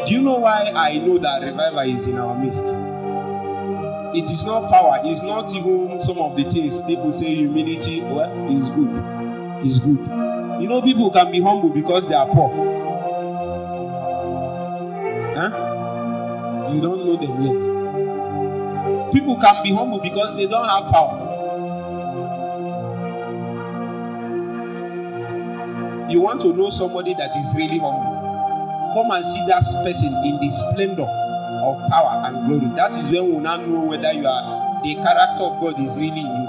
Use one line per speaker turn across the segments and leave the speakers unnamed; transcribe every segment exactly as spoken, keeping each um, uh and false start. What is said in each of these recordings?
Do you know why I know that revival is in our midst? It is not power. It's not even some of the things people say humility. Well, it's good. It's good. You know, people can be humble because they are poor. Huh? You don't know them yet. People can be humble because they don't have power. You want to know somebody that is really humble? Come and see that person in the splendor of power and glory. That is when we will now know whether you are the character of God is really you.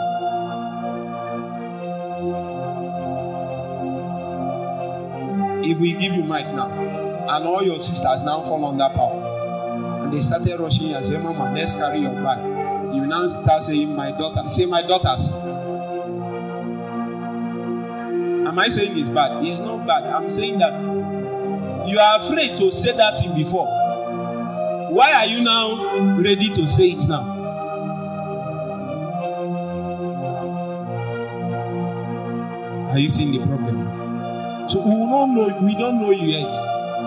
If we give you mic now, and all your sisters now fall under power, and they started rushing you and say, Mama, let's carry your bag. You now start saying, my daughter. Say, my daughters. Am I saying it's bad? It's not bad. I'm saying that you are afraid to say that thing before. Why are you now ready to say it now? Are you seeing the problem? So we will not know, we don't know you yet.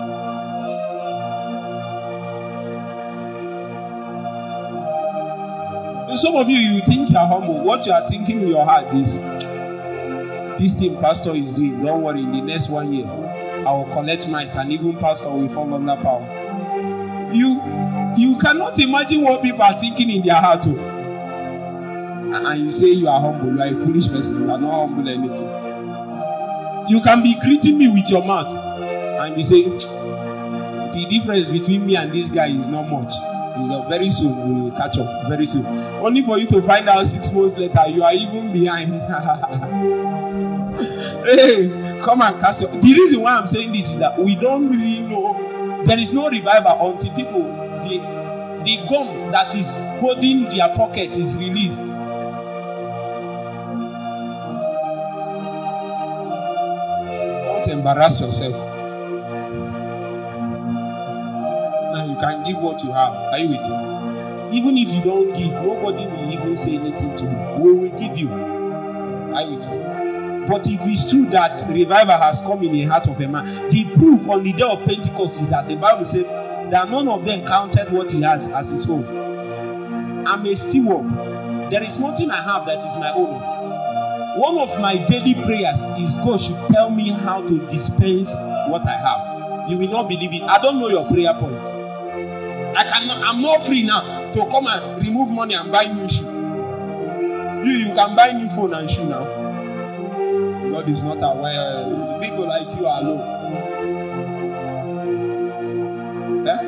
And some of you, you think you are humble. What you are thinking in your heart is, this thing pastor is doing, don't worry, in the next one year, I will collect mine, and even pastor will fall under power. You you cannot imagine what people are thinking in their heart. Oh. And you say you are humble, you are a foolish person, you are not humble anything. You can be greeting me with your mouth and be saying, the difference between me and this guy is not much. You know, very soon we will catch up, very soon. Only for you to find out six months later, you are even behind. Hey! Come and cast your. The reason why I'm saying this is that we don't really know. There is no revival until people, the, the gum that is holding their pocket is released. Don't embarrass yourself. Now you can give what you have. Are you with me? Even if you don't give, nobody will even say anything to you. We will give you. Are you with me? But if it's true that revival has come in the heart of a man, the proof on the day of Pentecost is that the Bible said that none of them counted what he has as his own. I'm a steward. There is nothing I have that is my own. One of my daily prayers is God should tell me how to dispense what I have. You will not believe it. I don't know your prayer point. I cannot. I'm not free now to come and remove money and buy new shoe. You, you can buy new phone and shoe now. God is not aware. People like you are alone. Eh?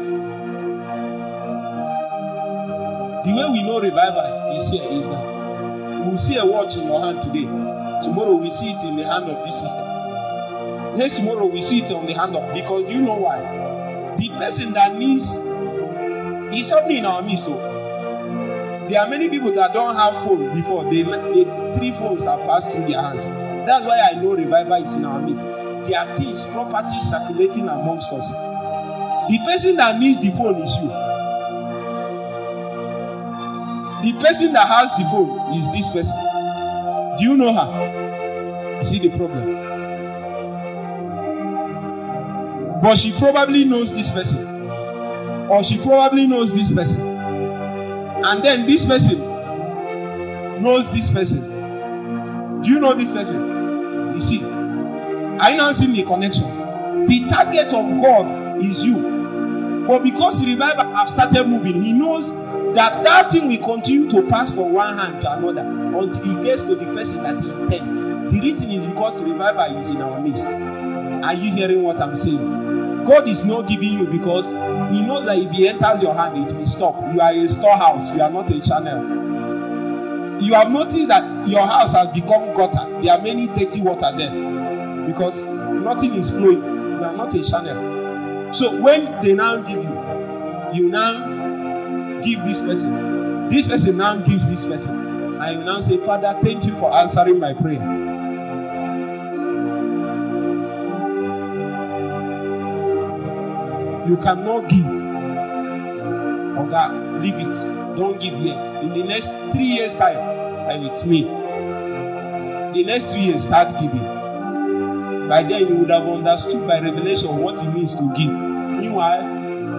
The way we know revival is here is that we'll see a watch in your hand today. Tomorrow we see it in the hand of this sister. Next tomorrow we see it on the hand of, because do you know why? The person that needs is happening in our midst. So there are many people that don't have phone before. They, they three phones have passed through their hands. That's why I know revival is in our midst. There are things, properties circulating amongst us. The person that needs the phone is you. The person that has the phone is this person. Do you know her? You see the problem? But she probably knows this person. Or she probably knows this person. And then this person knows this person. Do you know this person? You see, are you now seeing the connection? The target of God is you. But because revival have started moving, he knows that that thing will continue to pass from one hand to another until he gets to the person that he intends. The reason is because revival is in our midst. Are you hearing what I'm saying? God is not giving you because he knows that if he enters your hand, it will stop. You are a storehouse. You are not a channel. You have noticed that your house has become gutter. There are many dirty water there because nothing is flowing. You are not a channel. So when they now give you, you now give this person. This person now gives this person. And you now say, Father, thank you for answering my prayer. You cannot give. Oh God, leave it. Don't give yet. In the next three years' time, are with me. The next three years, start giving. By then, you would have understood by revelation what it means to give. Meanwhile,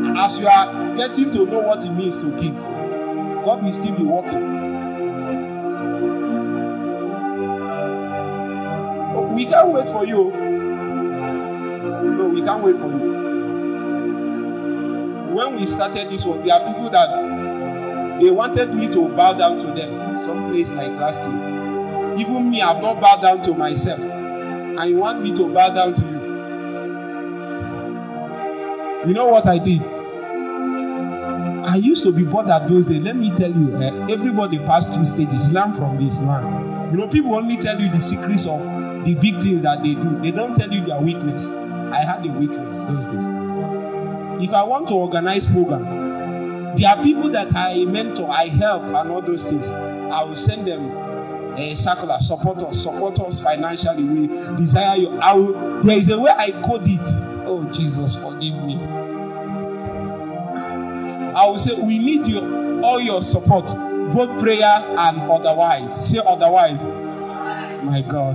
as you are getting to know what it means to give, God will still be working. Oh, we can't wait for you. No, we can't wait for you. When we started this one, there are people that they wanted me to bow down to them. Some place like last year. Even me, I've not bowed down to myself. And you want me to bow down to you. You know what I did? I used to be bothered those days. Let me tell you, eh, everybody passed through stages. Learn from this, man. You know, people only tell you the secrets of the big things that they do. They don't tell you their weakness. I had a weakness those days. If I want to organize program, there are people that I mentor, I help, and all those things. I will send them a circular, support us, support us financially. We desire you. I will, there is a way I code it. Oh, Jesus, forgive me. I will say, we need your all your support, both prayer and otherwise. Say otherwise. My God.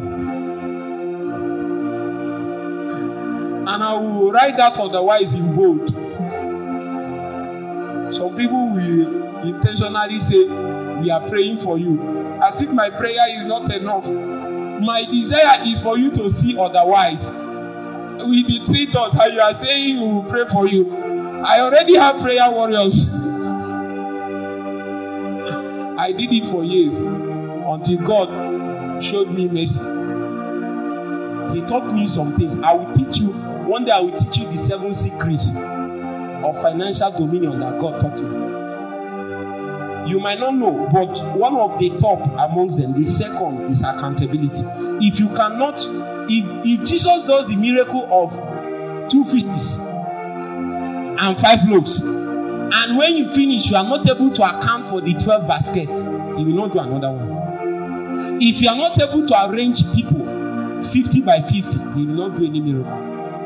And I will write that otherwise in bold. Some people will intentionally say, we are praying for you. As if my prayer is not enough. My desire is for you to see otherwise. With the three thoughts, how you are saying we will pray for you. I already have prayer warriors. I did it for years until God showed me mercy. He taught me some things. I will teach you. One day I will teach you the seven secrets of financial dominion that God taught me. You might not know, but one of the top amongst them, the second is accountability. If you cannot, if, if Jesus does the miracle of two fishes and five loaves, and when you finish, you are not able to account for the twelve baskets, he will not do another one. If you are not able to arrange people fifty by fifty, he will not do any miracle.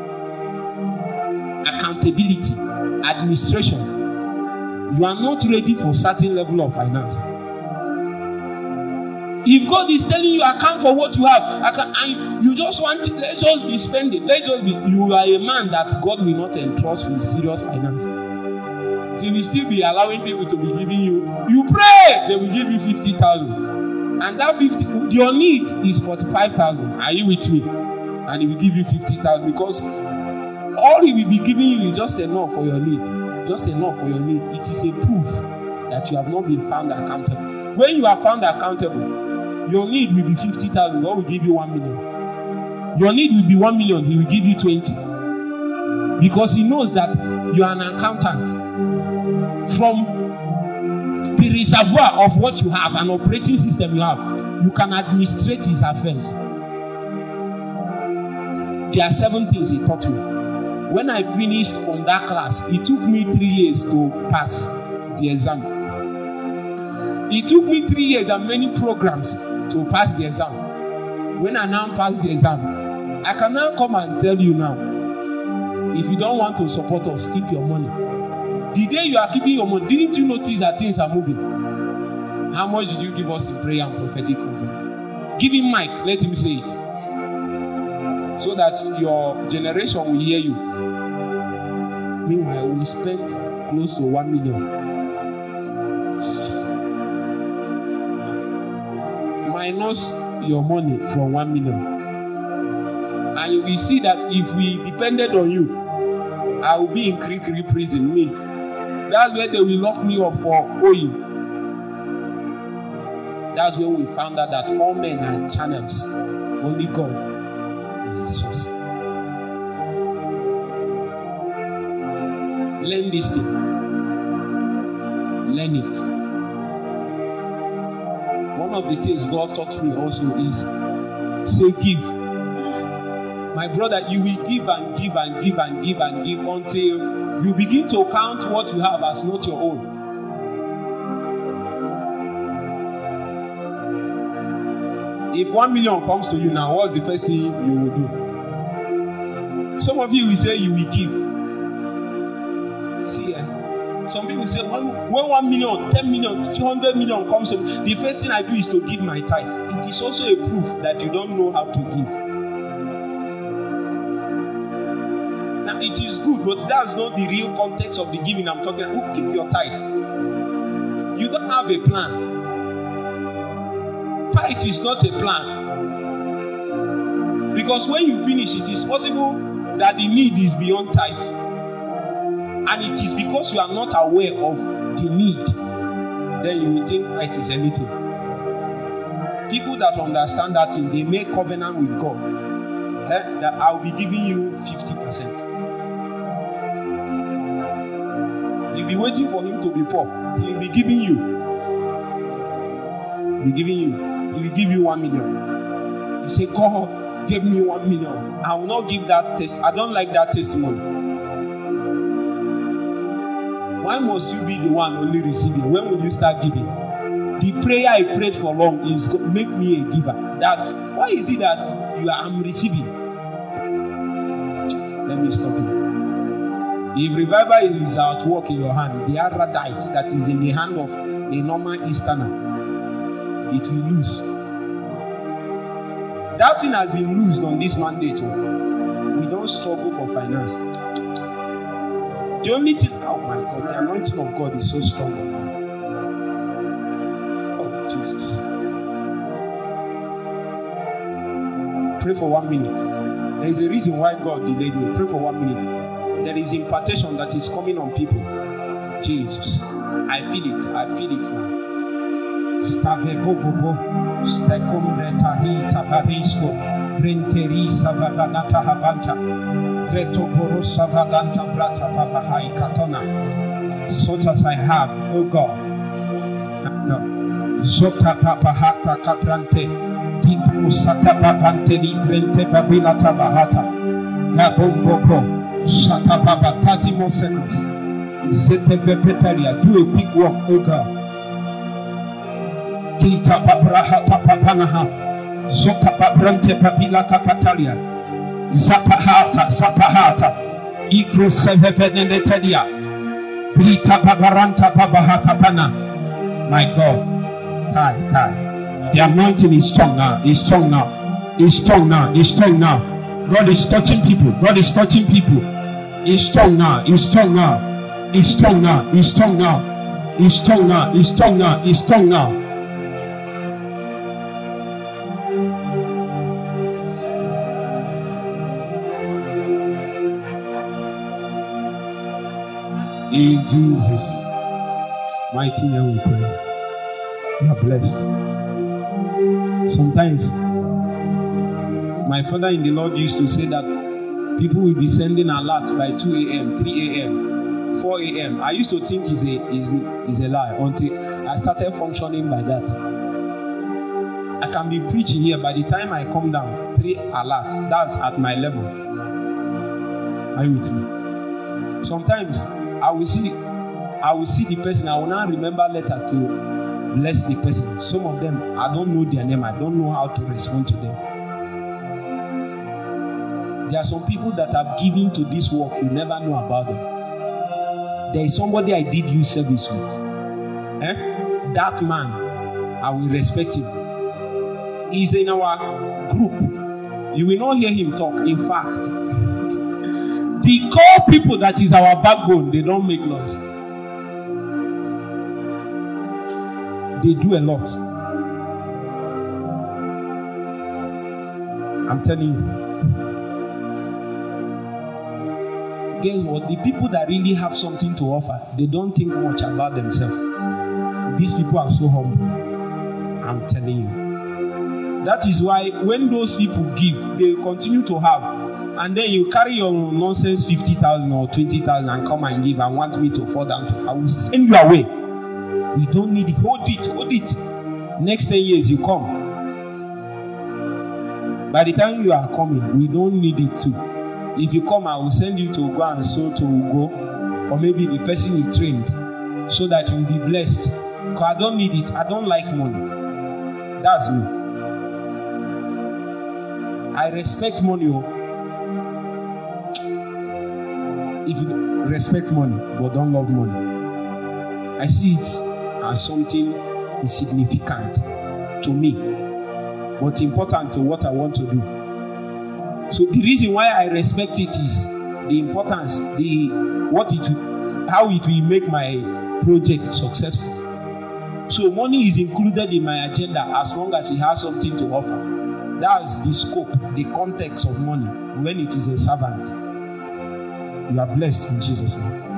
Accountability, administration. You are not ready for certain level of finance. If God is telling you account for what you have, account, and you just want it, let's just be spending, let's just be, you are a man that God will not entrust with serious finance. He will still be allowing people to be giving you. You pray, they will give you fifty thousand, and that fifty, your need is forty-five thousand. Are you with me? And he will give you fifty thousand because all he will be giving you is just enough for your need. Just enough for your need. It is a proof that you have not been found accountable. When you are found accountable, your need will be fifty thousand. God will give you one million. Your need will be one million. He will give you twenty. Because he knows that you are an accountant. From the reservoir of what you have, an operating system you have, you can administrate his affairs. There are seven things he taught me. When I finished from that class, it took me three years to pass the exam. It took me three years and many programs to pass the exam. When I now pass the exam, I can now come and tell you now, if you don't want to support us, keep your money. The day you are keeping your money, didn't you notice that things are moving? How much did you give us in prayer and prophetic conference? Give him mic, let him say it. So that your generation will hear you. Meanwhile, we spent close to one million. Minus your money from one million. And you will see that if we depended on you, I will be in Krikri prison. Me. That's where they will lock me up for owing. That's when we found out that all men are channels. Only God is source. Learn this thing. Learn it. One of the things God taught me also is say give. My brother, you will give and give and give and give and give until you begin to count what you have as not your own. If one million comes to you now, what's the first thing you will do? Some of you will say you will give. See, eh? Some people say, when, when one million, ten million, two hundred million comes to me, the first thing I do is to give my tithe. It is also a proof that you don't know how to give. Now, it is good, but that's not the real context of the giving I'm talking about. Keep your tithe. You don't have a plan. Tithe is not a plan. Because when you finish, it is possible that the need is beyond tithe. And it is because you are not aware of the need, then you will think tithe is anything. People that understand that thing, they make covenant with God. Eh, that I will be giving you fifty percent. You'll be waiting for him to be poor. He will be giving you. He will be giving you. He will give you one million. You say, God gave me one million. I will not give that test. I don't like that testimony. Why must you be the one only receiving? When will you start giving? The prayer I prayed for long is make me a giver. That why is it that you are I'm receiving? Let me stop you. If revival is at work in your hand, the Aradite that is in the hand of a normal Easterner, it will lose. That thing has been loosed on this mandate. We don't struggle for finance. The only thing, oh my God, the anointing of God is so strong on me. Oh Jesus. Pray for one minute. There is a reason why God delayed me. Pray for one minute. There is impartation that is coming on people. Jesus. I feel it. I feel it now. Stave bobo. Stekum retahi tabarisco. Brenteri savavanata habanta. Reto borosa vaganta brata babahai katona. Such as I have, oh God. No. Zota papahata kaprante. Dipu sata babante librente babilata bahata. Gabomboko. Shata baba. thirty more seconds. Zete vepetaria. Do a big work, oh God. Kita babrahata papanaha. Zota babrante babila kapatalia. Zapahata, Zapahata, Ikro Sevenetedia, Brita Babaranta Babahakapana. My God, tie, tie. The anointing is strong now, is strong now, is strong now, is strong now. God is touching people, God is touching people. Is strong now, is strong now, is strong now, is strong now, is strong now, is strong now, is strong now. In Jesus' mighty name we pray. You are blessed. Sometimes my father in the Lord used to say that people will be sending alerts by two a.m., three a.m., four a.m. I used to think is a is, is a lie until I started functioning by that. I can be preaching here, by the time I come down, three alerts. That's at my level. Are you with me? Sometimes I will see, I will see the person. I will not remember later to bless the person. Some of them, I don't know their name. I don't know how to respond to them. There are some people that have given to this work. You never know about them. There is somebody I did you service with. Eh? That man, I will respect him. He's in our group. You will not hear him talk. In fact, the core people that is our backbone, they don't make noise. They do a lot. I'm telling you. Guess what? The people that really have something to offer, they don't think much about themselves. These people are so humble. I'm telling you. That is why when those people give, they continue to have. And then you carry your nonsense fifty thousand or twenty thousand and come and give and want me to fall down to, I will send you away. We don't need it. Hold it, hold it. Next ten years you come. By the time you are coming, we don't need it too. If you come, I will send you to go and so to go. Or maybe the person is trained so that you will be blessed. Because I don't need it. I don't like money. That's me. I respect money. If you respect money but don't love money, I see it as something insignificant to me, but important to what I want to do. So the reason why I respect it is the importance, the what it will, how it will make my project successful. So money is included in my agenda as long as it has something to offer. That's the scope, the context of money when it is a servant. You are blessed in Jesus' name.